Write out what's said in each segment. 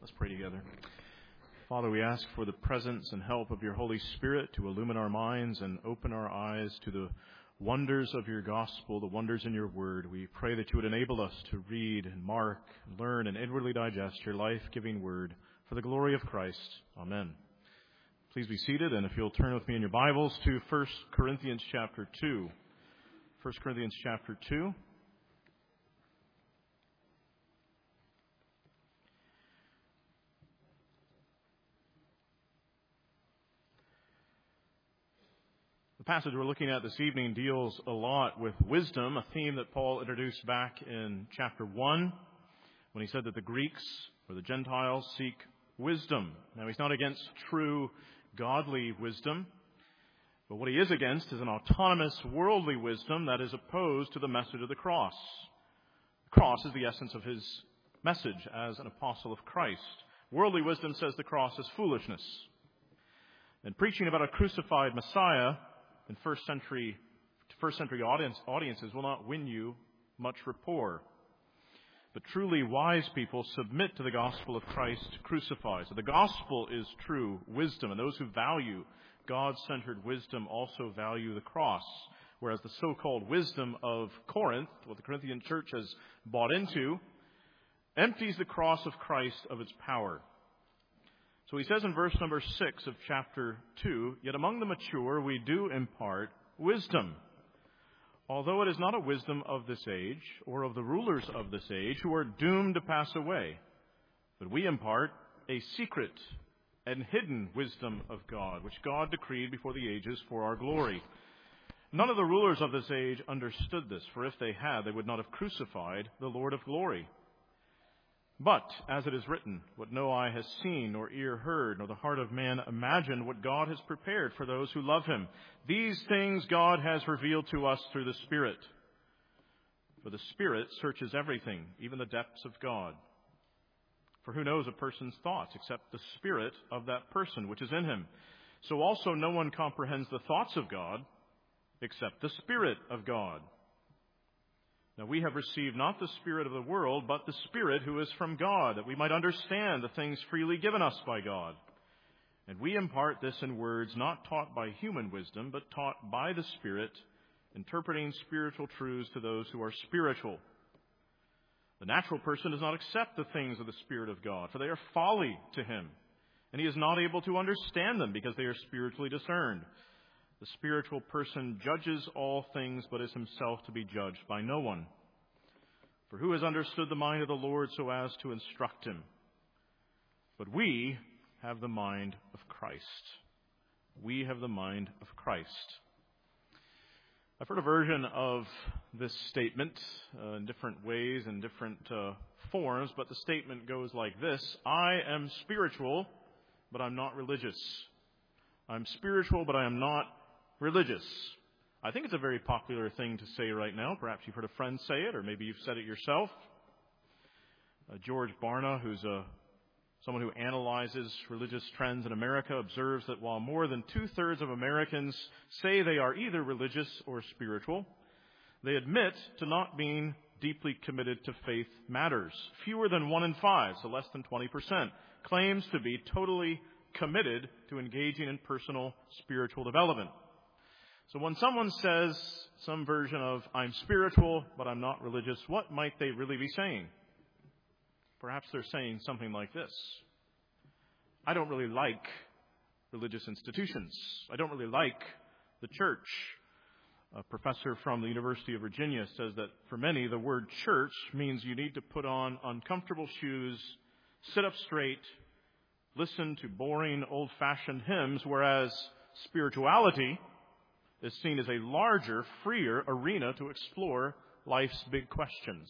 Let's pray together. Father, we ask for the presence and help of your Holy Spirit to illumine our minds and open our eyes to the wonders of your gospel, the wonders in your word. We pray that you would enable us to read and mark, learn, and inwardly digest your life-giving word for the glory of Christ. Amen. Please be seated, and if you'll turn with me in your Bibles to 1 Corinthians chapter 2. 1 Corinthians chapter 2. The passage we're looking at this evening deals a lot with wisdom, a theme that Paul introduced back in chapter 1 when he said that the Greeks or the Gentiles seek wisdom. Now, he's not against true godly wisdom, but what he is against is an autonomous worldly wisdom that is opposed to the message of the cross. The cross is the essence of his message as an apostle of Christ. Worldly wisdom says the cross is foolishness. And preaching about a crucified Messiah in first century audiences will not win you much rapport. But truly wise people submit to the gospel of Christ crucified. So the gospel is true wisdom, and those who value God-centered wisdom also value the cross. Whereas the so-called wisdom of Corinth, what the Corinthian church has bought into, empties the cross of Christ of its power. So he says in verse number 6 of chapter 2, "Yet among the mature we do impart wisdom, although it is not a wisdom of this age or of the rulers of this age who are doomed to pass away. But we impart a secret and hidden wisdom of God, which God decreed before the ages for our glory. None of the rulers of this age understood this, for if they had, they would not have crucified the Lord of glory. But, as it is written, what no eye has seen, nor ear heard, nor the heart of man imagined, what God has prepared for those who love him. These things God has revealed to us through the Spirit. For the Spirit searches everything, even the depths of God. For who knows a person's thoughts except the Spirit of that person which is in him? So also no one comprehends the thoughts of God except the Spirit of God. Now we have received not the spirit of the world, but the Spirit who is from God, that we might understand the things freely given us by God. And we impart this in words not taught by human wisdom, but taught by the Spirit, interpreting spiritual truths to those who are spiritual. The natural person does not accept the things of the Spirit of God, for they are folly to him, and he is not able to understand them because they are spiritually discerned. The spiritual person judges all things, but is himself to be judged by no one. For who has understood the mind of the Lord so as to instruct him? But we have the mind of Christ. We have the mind of Christ." I've heard a version of this statement in different ways and different forms, but the statement goes like this: I am spiritual, but I'm not religious. I'm spiritual, but I am not religious. I think it's a very popular thing to say right now. Perhaps you've heard a friend say it, or maybe you've said it yourself. George Barna, who's someone who analyzes religious trends in America, observes that while more than 2/3 of Americans say they are either religious or spiritual, they admit to not being deeply committed to faith matters. Fewer than 1 in 5, so less than 20%, claims to be totally committed to engaging in personal spiritual development. So when someone says some version of "I'm spiritual, but I'm not religious," what might they really be saying? Perhaps they're saying something like this: I don't really like religious institutions. I don't really like the church. A professor from the University of Virginia says that for many, the word church means you need to put on uncomfortable shoes, sit up straight, listen to boring, old-fashioned hymns, whereas spirituality is seen as a larger, freer arena to explore life's big questions.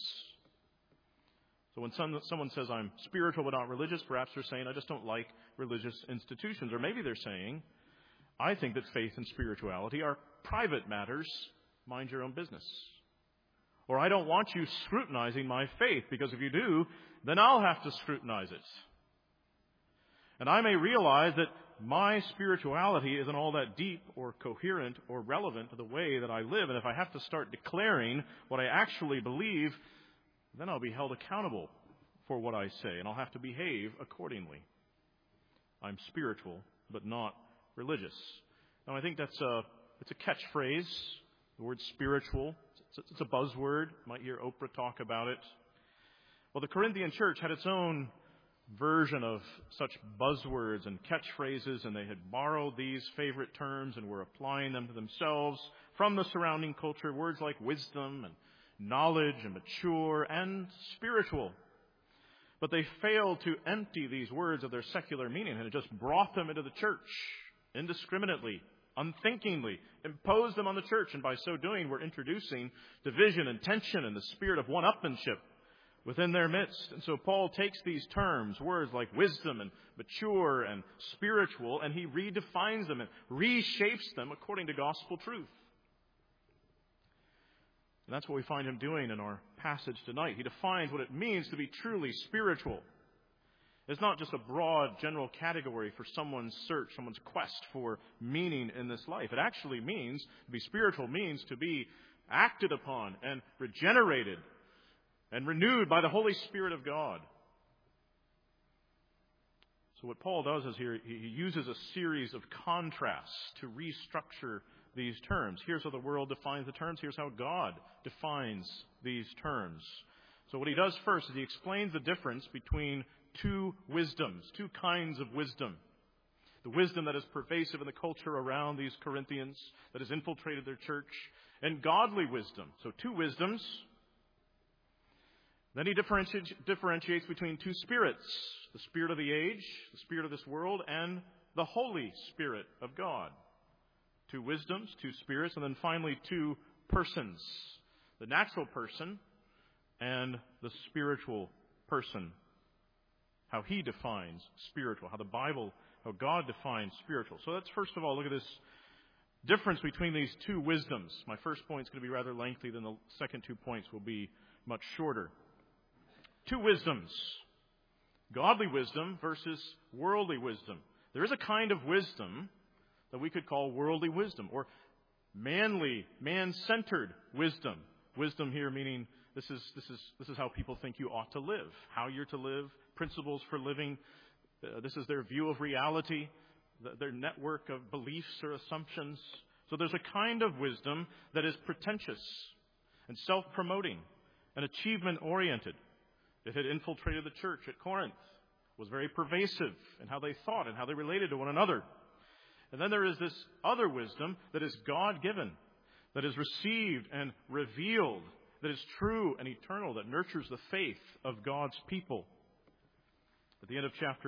So when someone says, "I'm spiritual but not religious," perhaps they're saying, "I just don't like religious institutions." Or maybe they're saying, "I think that faith and spirituality are private matters. Mind your own business." Or, "I don't want you scrutinizing my faith, because if you do, then I'll have to scrutinize it. And I may realize that my spirituality isn't all that deep or coherent or relevant to the way that I live. And if I have to start declaring what I actually believe, then I'll be held accountable for what I say, and I'll have to behave accordingly. I'm spiritual, but not religious. Now, I think it's a catchphrase, the word spiritual. It's a buzzword. You might hear Oprah talk about it. Well, the Corinthian church had its own version of such buzzwords and catchphrases, and they had borrowed these favorite terms and were applying them to themselves from the surrounding culture, words like wisdom and knowledge and mature and spiritual. But they failed to empty these words of their secular meaning, and it just brought them into the church indiscriminately, unthinkingly, imposed them on the church, and by so doing were introducing division and tension and the spirit of one-upmanship within their midst. And so Paul takes these terms, words like wisdom and mature and spiritual, and he redefines them and reshapes them according to gospel truth. And that's what we find him doing in our passage tonight. He defines what it means to be truly spiritual. It's not just a broad general category for someone's search, someone's quest for meaning in this life. It actually means, to be spiritual means to be acted upon and regenerated and renewed by the Holy Spirit of God. So what Paul does is here, he uses a series of contrasts to restructure these terms. Here's how the world defines the terms. Here's how God defines these terms. So what he does first is he explains the difference between two wisdoms, two kinds of wisdom. The wisdom that is pervasive in the culture around these Corinthians, that has infiltrated their church, and godly wisdom. So two wisdoms. Then he differentiates between two spirits, the spirit of the age, the spirit of this world, and the Holy Spirit of God. Two wisdoms, two spirits, and then finally two persons, the natural person and the spiritual person. How he defines spiritual, how God defines spiritual. So let's first of all look at this difference between these two wisdoms. My first point is going to be rather lengthy, then the second 2 points will be much shorter. Two wisdoms. Godly wisdom versus worldly wisdom. There is a kind of wisdom that we could call worldly wisdom, or manly, man-centered wisdom. Wisdom here meaning this is how people think you ought to live, how you're to live, principles for living. This is their view of reality, their network of beliefs or assumptions. So there's a kind of wisdom that is pretentious and self-promoting and achievement-oriented. It had infiltrated the church at Corinth, was very pervasive in how they thought and how they related to one another. And then there is this other wisdom that is God-given, that is received and revealed, that is true and eternal, that nurtures the faith of God's people. At the end of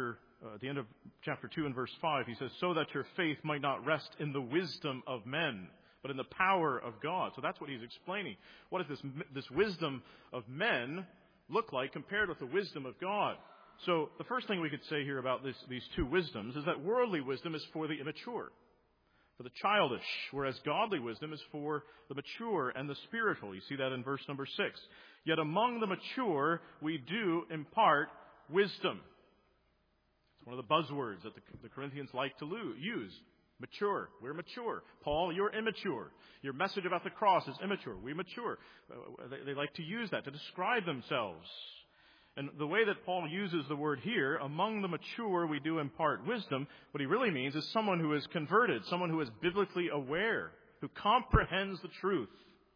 chapter 2 and verse 5, he says, so that your faith might not rest in the wisdom of men, but in the power of God. So that's what he's explaining. What does this wisdom of men look like compared with the wisdom of God? So the first thing we could say here about these two wisdoms is that worldly wisdom is for the immature, for the childish, whereas godly wisdom is for the mature and the spiritual. You see that in verse number 6. Yet among the mature we do impart wisdom. It's one of the buzzwords that the Corinthians like to use. Mature. We're mature. Paul, you're immature. Your message about the cross is immature. We mature. They like to use that to describe themselves. And the way that Paul uses the word here, among the mature we do impart wisdom, what he really means is someone who is converted, someone who is biblically aware, who comprehends the truth.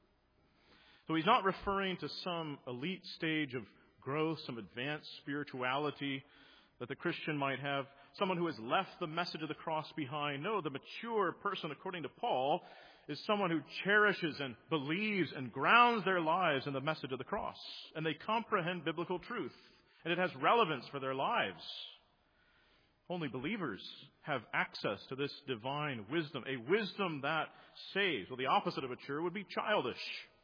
So he's not referring to some elite stage of growth, some advanced spirituality that the Christian might have, someone who has left the message of the cross behind. No, the mature person, according to Paul, is someone who cherishes and believes and grounds their lives in the message of the cross. And they comprehend biblical truth. And it has relevance for their lives. Only believers have access to this divine wisdom, a wisdom that saves. Well, the opposite of mature would be childish.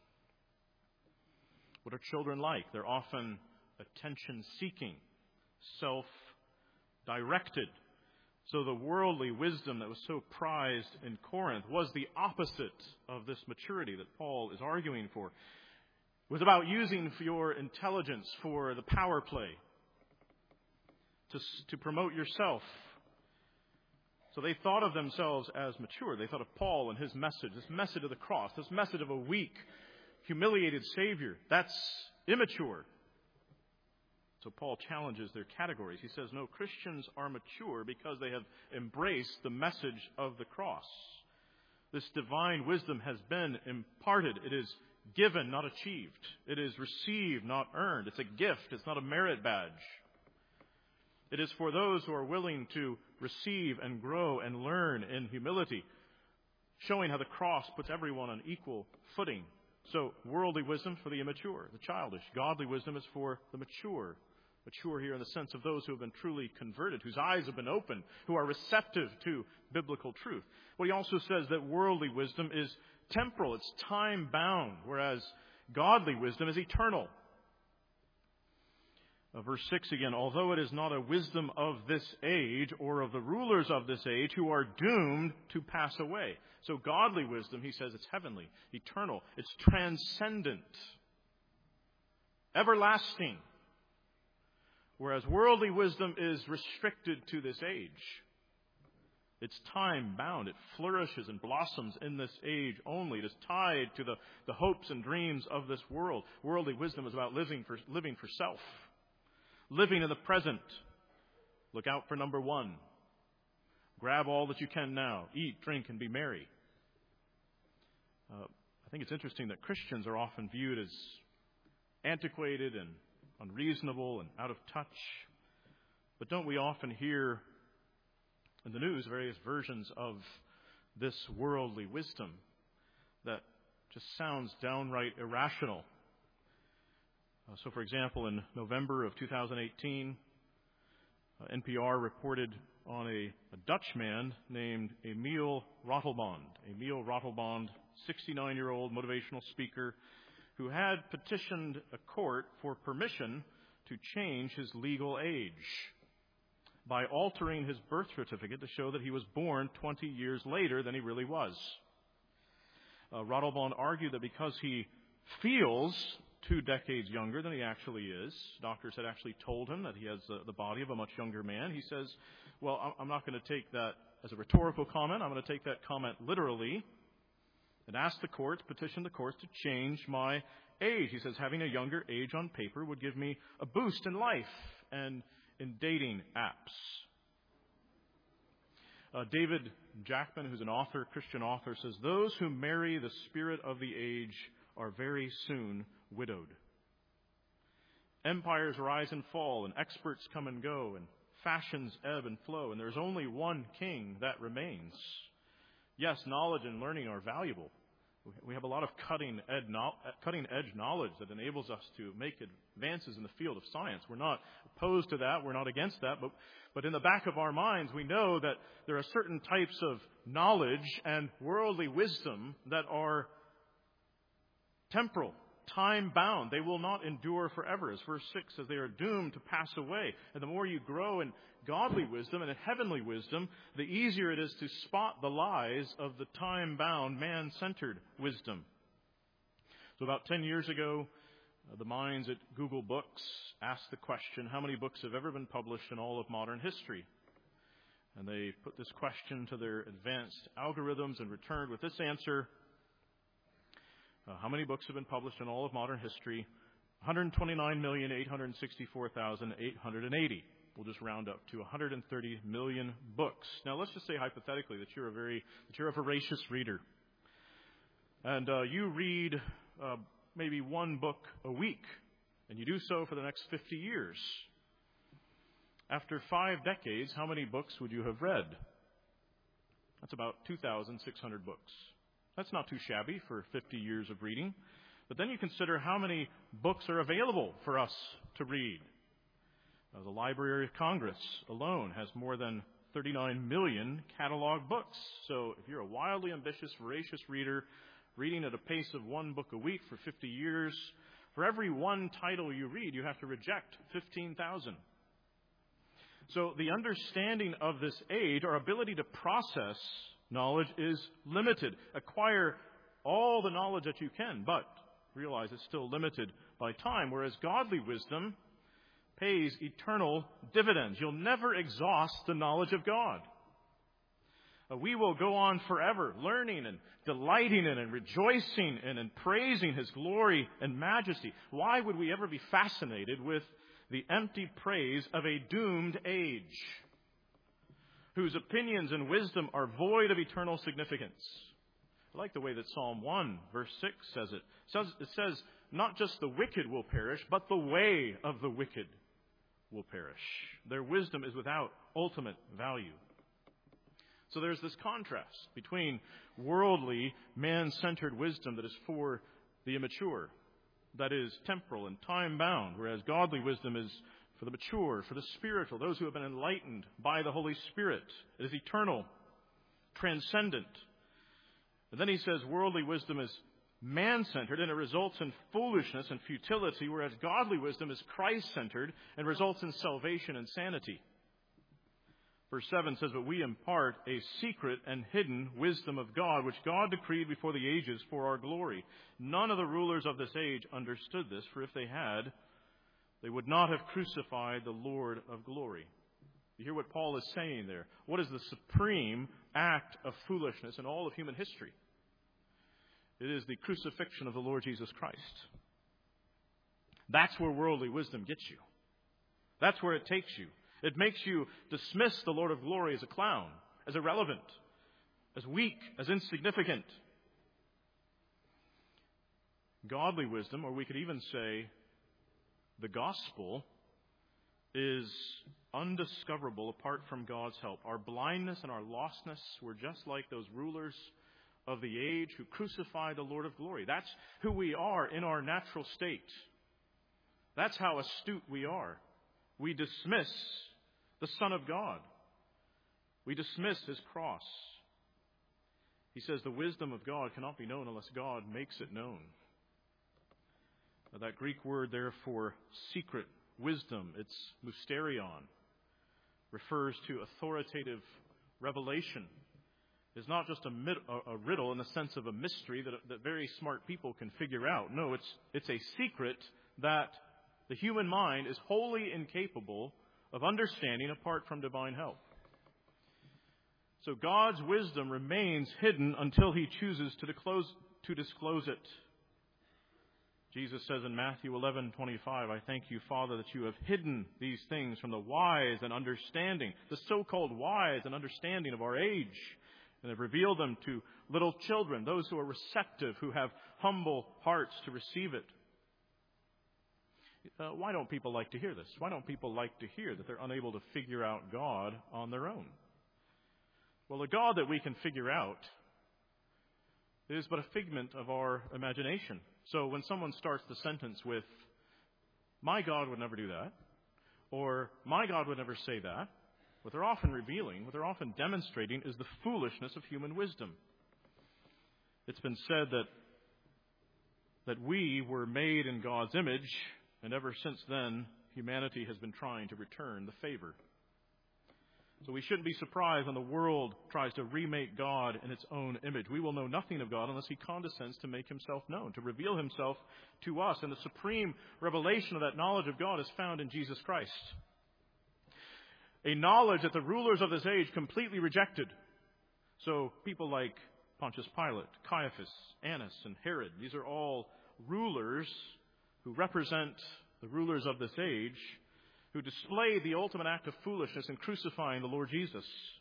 What are children like? They're often attention-seeking, self-directed. So the worldly wisdom that was so prized in Corinth was the opposite of this maturity that Paul is arguing for. It was about using your intelligence for the power play, to promote yourself. So they thought of themselves as mature. They thought of Paul and his message, this message of the cross, this message of a weak, humiliated Savior. That's immature. So Paul challenges their categories. He says, no, Christians are mature because they have embraced the message of the cross. This divine wisdom has been imparted. It is given, not achieved. It is received, not earned. It's a gift. It's not a merit badge. It is for those who are willing to receive and grow and learn in humility, showing how the cross puts everyone on equal footing. So worldly wisdom for the immature, the childish. Godly wisdom is for the mature. Mature here in the sense of those who have been truly converted, whose eyes have been opened, who are receptive to biblical truth. Well, he also says that worldly wisdom is temporal. It's time-bound, whereas godly wisdom is eternal. Verse 6 again, although it is not a wisdom of this age or of the rulers of this age who are doomed to pass away. So godly wisdom, he says, it's heavenly, eternal, it's transcendent, everlasting. Whereas worldly wisdom is restricted to this age. It's time-bound. It flourishes and blossoms in this age only. It is tied to the hopes and dreams of this world. Worldly wisdom is about living for self. Living in the present. Look out for number one. Grab all that you can now. Eat, drink, and be merry. I think it's interesting that Christians are often viewed as antiquated and unreasonable and out of touch. But don't we often hear in the news various versions of this worldly wisdom that just sounds downright irrational? So, for example, in November of 2018, NPR reported on a Dutch man named Emiel Ratelband. Emiel Ratelband, 69-year-old motivational speaker, who had petitioned a court for permission to change his legal age by altering his birth certificate to show that he was born 20 years later than he really was. Ratelband argued that because he feels 2 decades younger than he actually is, doctors had actually told him that he has the body of a much younger man. He says, well, I'm not going to take that as a rhetorical comment. I'm going to take that comment literally and ask the courts, petition the courts to change my age. He says having a younger age on paper would give me a boost in life and in dating apps. David Jackman, who's an author, Christian author, says, those who marry the spirit of the age are very soon widowed. Empires rise and fall, and experts come and go, and fashions ebb and flow, and there's only one king that remains. Yes, knowledge and learning are valuable. We have a lot of cutting-edge knowledge that enables us to make advances in the field of science. We're not opposed to that. We're not against that. But in the back of our minds, we know that there are certain types of knowledge and worldly wisdom that are temporal, time-bound. They will not endure forever. As verse 6 says, they are doomed to pass away. And the more you grow in godly wisdom and in heavenly wisdom, the easier it is to spot the lies of the time-bound, man-centered wisdom. So about 10 years ago, the minds at Google Books asked the question, how many books have ever been published in all of modern history? And they put this question to their advanced algorithms and returned with this answer. How many books have been published in all of modern history? 129,864,880. We'll just round up to 130 million books. Now, let's just say hypothetically that you're a voracious reader, and you read maybe one book a week, and you do so for the next 50 years. After 5 decades, how many books would you have read? That's about 2,600 books. That's not too shabby for 50 years of reading. But then you consider how many books are available for us to read. The Library of Congress alone has more than 39 million catalog books. So if you're a wildly ambitious, voracious reader, reading at a pace of one book a week for 50 years, for every one title you read, you have to reject 15,000. So the understanding of this age, our ability to process knowledge, is limited. Acquire all the knowledge that you can, but realize it's still limited by time, whereas godly wisdom pays eternal dividends. You'll never exhaust the knowledge of God. We will go on forever, learning and delighting in and rejoicing in and praising His glory and majesty. Why would we ever be fascinated with the empty praise of a doomed age, whose opinions and wisdom are void of eternal significance? I like the way that Psalm 1, verse 6 says it. It says, not just the wicked will perish, but the way of the wicked will perish. Their wisdom is without ultimate value. So there's this contrast between worldly, man-centered wisdom that is for the immature, that is temporal and time-bound, whereas godly wisdom is for the mature, for the spiritual, those who have been enlightened by the Holy Spirit. It is eternal, transcendent. And then he says worldly wisdom is man-centered, and it results in foolishness and futility, whereas godly wisdom is Christ-centered and results in salvation and sanity. Verse 7 says, but we impart a secret and hidden wisdom of God, which God decreed before the ages for our glory. None of the rulers of this age understood this, for if they had, they would not have crucified the Lord of glory. You hear what Paul is saying there? What is the supreme act of foolishness in all of human history? It is the crucifixion of the Lord Jesus Christ. That's where worldly wisdom gets you. That's where it takes you. It makes you dismiss the Lord of glory as a clown, as irrelevant, as weak, as insignificant. Godly wisdom, or we could even say the gospel, is undiscoverable apart from God's help. Our blindness and our lostness were just like those rulers of the age who crucified the Lord of glory. That's who we are in our natural state. That's how astute we are. We dismiss the Son of God. We dismiss His cross. He says the wisdom of God cannot be known unless God makes it known. Now, that Greek word there for secret wisdom, it's mysterion, refers to authoritative revelation. It's not just a riddle in the sense of a mystery that very smart people can figure out. No, it's a secret that the human mind is wholly incapable of understanding apart from divine help. So God's wisdom remains hidden until He chooses to disclose it. Jesus says in Matthew 11:25, I thank you, Father, that you have hidden these things from the wise and understanding, the so-called wise and understanding of our age, and have revealed them to little children, those who are receptive, who have humble hearts to receive it. Why don't people like to hear this? Why don't people like to hear that they're unable to figure out God on their own? Well, the God that we can figure out is but a figment of our imagination. So when someone starts the sentence with, my God would never do that, or my God would never say that, what they're often revealing, what they're often demonstrating is the foolishness of human wisdom. It's been said that we were made in God's image, and ever since then, humanity has been trying to return the favor. So we shouldn't be surprised when the world tries to remake God in its own image. We will know nothing of God unless He condescends to make Himself known, to reveal Himself to us. And the supreme revelation of that knowledge of God is found in Jesus Christ. A knowledge that the rulers of this age completely rejected. So people like Pontius Pilate, Caiaphas, Annas, and Herod, these are all rulers who represent the rulers of this age, who displayed the ultimate act of foolishness in crucifying the Lord Jesus.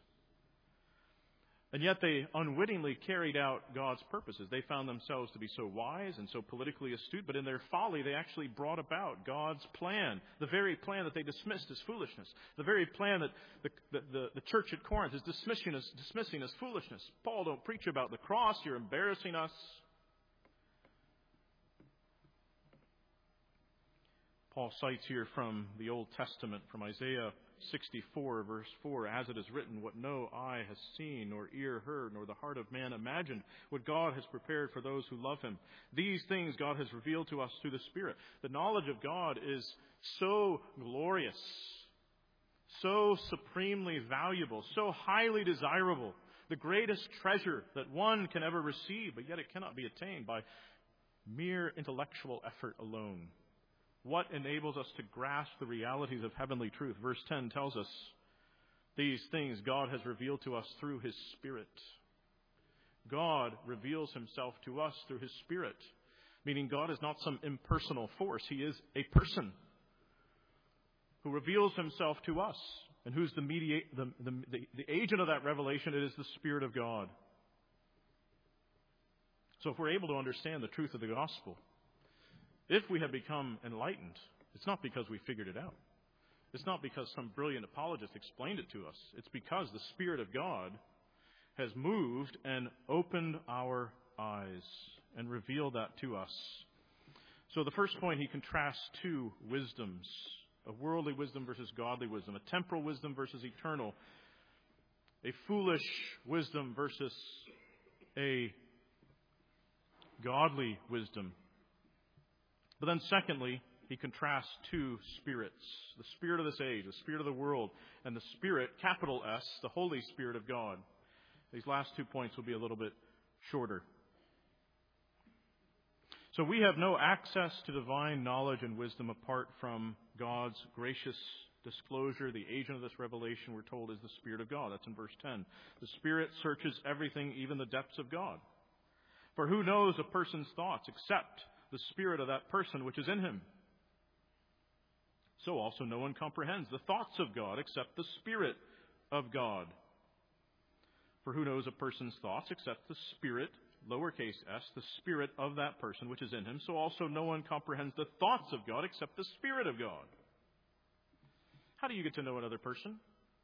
And yet they unwittingly carried out God's purposes. They found themselves to be so wise and so politically astute, but in their folly they actually brought about God's plan, the very plan that they dismissed as foolishness, the very plan that the church at Corinth is dismissing as foolishness. Paul, don't preach about the cross, you're embarrassing us. Paul cites here from the Old Testament, from Isaiah 64, verse 4, as it is written, what no eye has seen, nor ear heard, nor the heart of man imagined, what God has prepared for those who love Him. These things God has revealed to us through the Spirit. The knowledge of God is so glorious, so supremely valuable, so highly desirable, the greatest treasure that one can ever receive, but yet it cannot be attained by mere intellectual effort alone. What enables us to grasp the realities of heavenly truth? Verse 10 tells us These things God has revealed to us through His Spirit. God reveals Himself to us through His Spirit, meaning God is not some impersonal force. He is a person who reveals Himself to us, and who's the agent of that revelation. It is the Spirit of God. So if we're able to understand the truth of the gospel, if we have become enlightened, it's not because we figured it out. It's not because some brilliant apologist explained it to us. It's because the Spirit of God has moved and opened our eyes and revealed that to us. So the first point, he contrasts two wisdoms: a worldly wisdom versus godly wisdom, a temporal wisdom versus eternal, a foolish wisdom versus a godly wisdom. But then secondly, he contrasts two spirits: the spirit of this age, the spirit of the world, and the Spirit, capital S, the Holy Spirit of God. These last 2 points will be a little bit shorter. So we have no access to divine knowledge and wisdom apart from God's gracious disclosure. The agent of this revelation, we're told, is the Spirit of God. That's in verse 10. The Spirit searches everything, even the depths of God. For who knows a person's thoughts except the spirit of that person which is in him? So also no one comprehends the thoughts of God except the Spirit of God. For who knows a person's thoughts except the Spirit, lowercase s, the Spirit of that person which is in him? So also no one comprehends the thoughts of God except the Spirit of God. How do you get to know another person?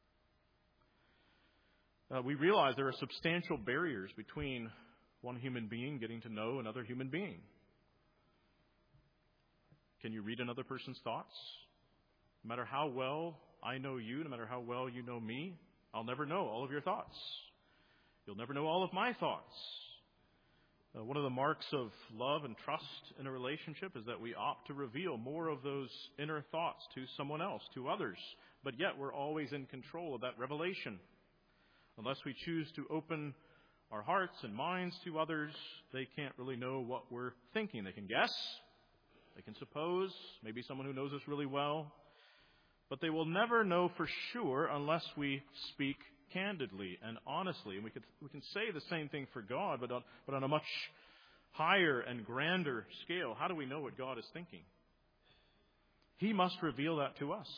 We realize there are substantial barriers between one human being getting to know another human being. Can you read another person's thoughts? No matter how well I know you, no matter how well you know me, I'll never know all of your thoughts. You'll never know all of my thoughts. One of the marks of love and trust in a relationship is that we opt to reveal more of those inner thoughts to someone else, to others. But yet we're always in control of that revelation. Unless we choose to open our hearts and minds to others, they can't really know what we're thinking. They can guess, they can suppose, maybe someone who knows us really well. But they will never know for sure unless we speak candidly and honestly. And we can say the same thing for God, but on a much higher and grander scale. How do we know what God is thinking? He must reveal that to us.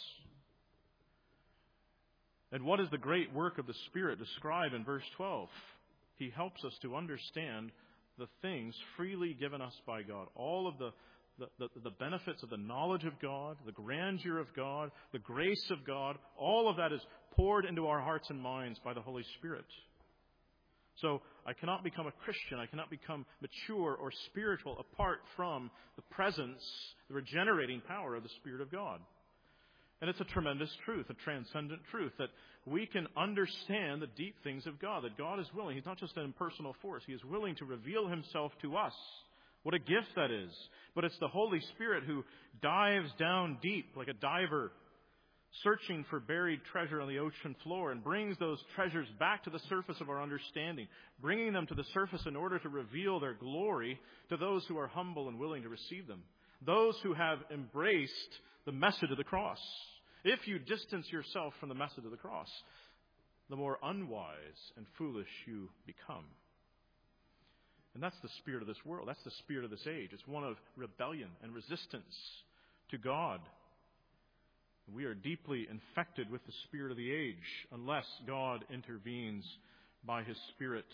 And what is the great work of the Spirit described in verse 12? He helps us to understand the things freely given us by God. All of the benefits of the knowledge of God, the grandeur of God, the grace of God, all of that is poured into our hearts and minds by the Holy Spirit. So I cannot become a Christian, I cannot become mature or spiritual apart from the presence, the regenerating power of the Spirit of God. And it's a tremendous truth, a transcendent truth, that we can understand the deep things of God, that God is willing. He's not just an impersonal force. He is willing to reveal Himself to us. What a gift that is. But it's the Holy Spirit who dives down deep like a diver, searching for buried treasure on the ocean floor, and brings those treasures back to the surface of our understanding, bringing them to the surface in order to reveal their glory to those who are humble and willing to receive them, those who have embraced the message of the cross. If you distance yourself from the message of the cross, the more unwise and foolish you become. And that's the spirit of this world. That's the spirit of this age. It's one of rebellion and resistance to God. We are deeply infected with the spirit of the age unless God intervenes by His Spirit.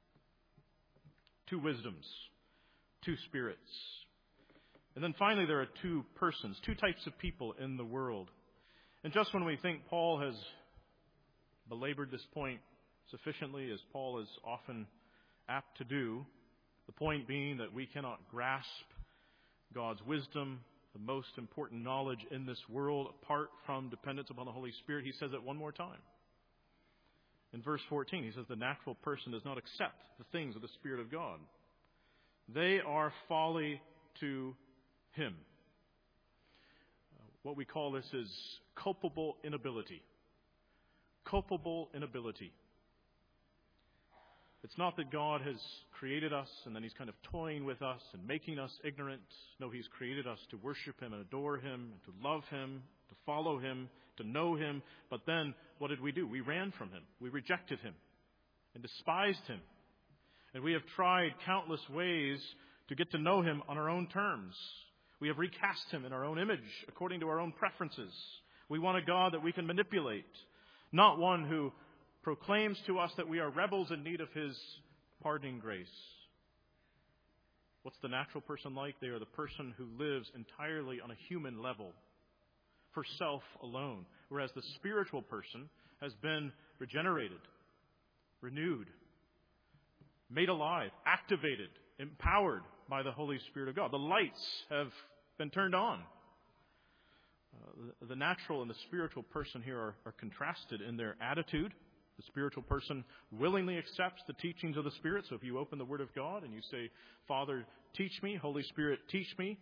Two wisdoms, two spirits. And then finally there are two persons, two types of people in the world. And just when we think Paul has belabored this point sufficiently, as Paul is often apt to do, the point being that we cannot grasp God's wisdom, the most important knowledge in this world, apart from dependence upon the Holy Spirit, he says it one more time. In verse 14, he says, the natural person does not accept the things of the Spirit of God. They are folly to him. What we call this is culpable inability. Culpable inability. It's not that God has created us and then He's kind of toying with us and making us ignorant. No, He's created us to worship Him and adore Him, and to love Him, to follow Him, to know him. But then, what did we do? We ran from him. We rejected him and despised him. And we have tried countless ways to get to know him on our own terms. We have recast him in our own image, according to our own preferences. We want a God that we can manipulate, not one who proclaims to us that we are rebels in need of his pardoning grace. What's the natural person like? They are the person who lives entirely on a human level, for self alone, whereas the spiritual person has been regenerated, renewed, made alive, activated, empowered by the Holy Spirit of God. The lights have been turned on. The natural and the spiritual person here are contrasted in their attitude. The spiritual person willingly accepts the teachings of the Spirit. So if you open the Word of God and you say, Father, teach me, Holy Spirit, teach me,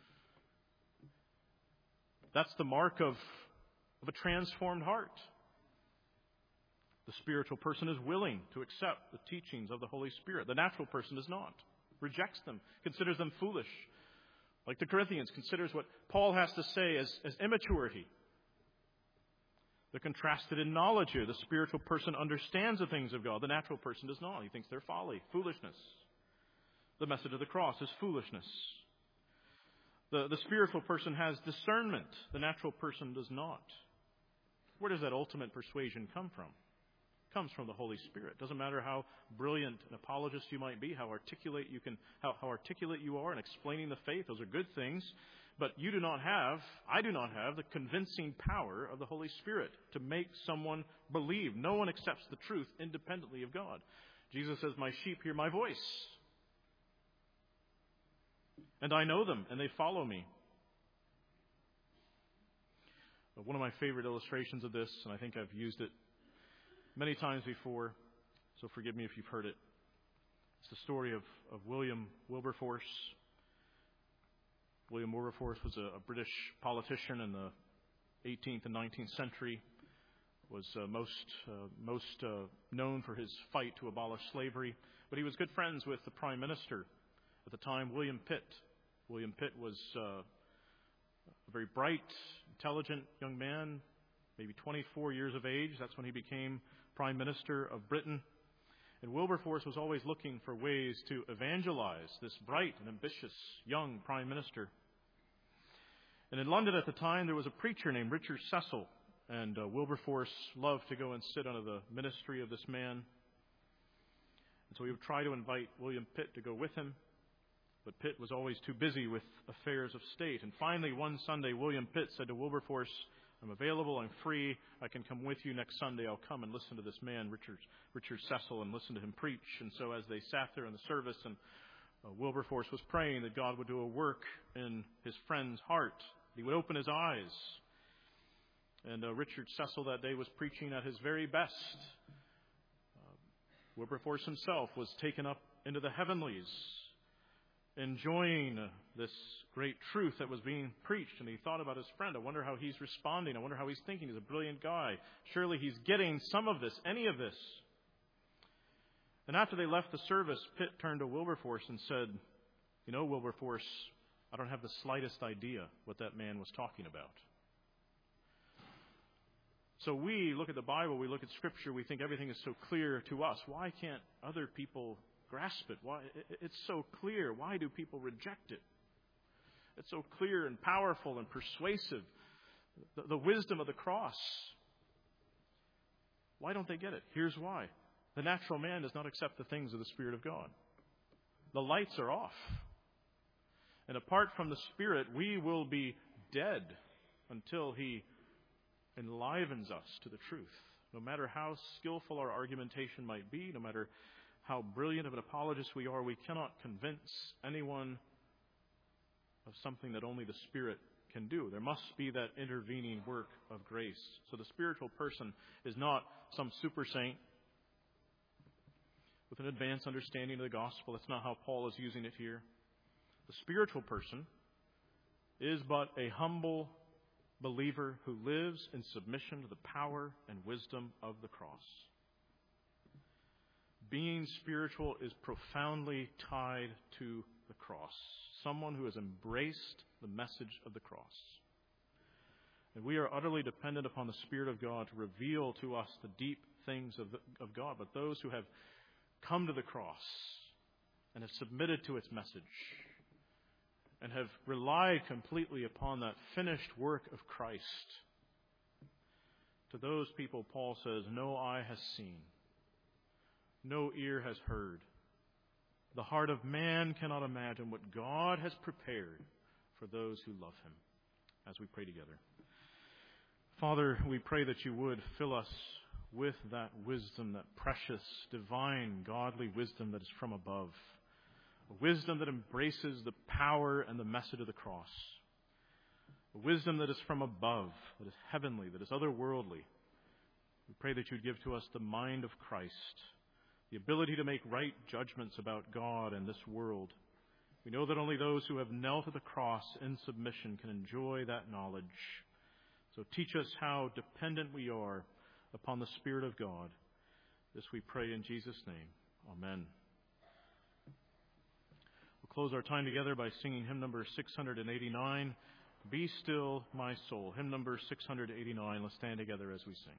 that's the mark of a transformed heart. The spiritual person is willing to accept the teachings of the Holy Spirit. The natural person does not. Rejects them, considers them foolish. Like the Corinthians, considers what Paul has to say as immaturity. They're contrasted in knowledge here. The spiritual person understands the things of God. The natural person does not. He thinks they're folly, foolishness. The message of the cross is foolishness. The spiritual person has discernment. The natural person does not. Where does that ultimate persuasion come from? It comes from the Holy Spirit. Doesn't matter how brilliant an apologist you might be, how articulate you are in explaining the faith. Those are good things. But I do not have the convincing power of the Holy Spirit to make someone believe. No one accepts the truth independently of God. Jesus says, my sheep hear my voice. And I know them, and they follow me. One of my favorite illustrations of this, and I think I've used it many times before, so forgive me if you've heard it. It's the story of William Wilberforce. William Wilberforce was a British politician in the 18th and 19th century. Was most known for his fight to abolish slavery. But he was good friends with the Prime Minister at the time, William Pitt. William Pitt was a very bright, intelligent young man, maybe 24 years of age. That's when he became Prime Minister of Britain. And Wilberforce was always looking for ways to evangelize this bright and ambitious young Prime Minister. And in London at the time, there was a preacher named Richard Cecil. And Wilberforce loved to go and sit under the ministry of this man. And so he would try to invite William Pitt to go with him. But Pitt was always too busy with affairs of state. And finally, one Sunday, William Pitt said to Wilberforce, I'm available, I'm free, I can come with you next Sunday. I'll come and listen to this man, Richard Cecil, and listen to him preach. And so as they sat there in the service, and Wilberforce was praying that God would do a work in his friend's heart. He would open his eyes. And Richard Cecil that day was preaching at his very best. Wilberforce himself was taken up into the heavenlies, enjoying this great truth that was being preached. And he thought about his friend. I wonder how he's responding. I wonder how he's thinking. He's a brilliant guy. Surely he's getting some of this, any of this. And after they left the service, Pitt turned to Wilberforce and said, you know, Wilberforce, I don't have the slightest idea what that man was talking about. So we look at the Bible, we look at Scripture, we think everything is so clear to us. Why can't other people grasp it? Why? It's so clear. Why do people reject it? It's so clear and powerful and persuasive. The wisdom of the cross. Why don't they get it? Here's why. The natural man does not accept the things of the Spirit of God. The lights are off. And apart from the Spirit, we will be dead until He enlivens us to the truth. No matter how skillful our argumentation might be, no matter how brilliant of an apologist we are, we cannot convince anyone of something that only the Spirit can do. There must be that intervening work of grace. So the spiritual person is not some super saint with an advanced understanding of the gospel. That's not how Paul is using it here. The spiritual person is but a humble believer who lives in submission to the power and wisdom of the cross. Being spiritual is profoundly tied to the cross. Someone who has embraced the message of the cross. And we are utterly dependent upon the Spirit of God to reveal to us the deep things of God. But those who have come to the cross and have submitted to its message and have relied completely upon that finished work of Christ, to those people, Paul says, no eye has seen, no ear has heard. The heart of man cannot imagine what God has prepared for those who love him. As we pray together. Father, we pray that you would fill us with that wisdom, that precious, divine, godly wisdom that is from above. A wisdom that embraces the power and the message of the cross. A wisdom that is from above, that is heavenly, that is otherworldly. We pray that you would give to us the mind of Christ, the ability to make right judgments about God and this world. We know that only those who have knelt at the cross in submission can enjoy that knowledge. So teach us how dependent we are upon the Spirit of God. This we pray in Jesus' name. Amen. We'll close our time together by singing hymn number 689, Be Still My Soul. Hymn number 689. Let's stand together as we sing.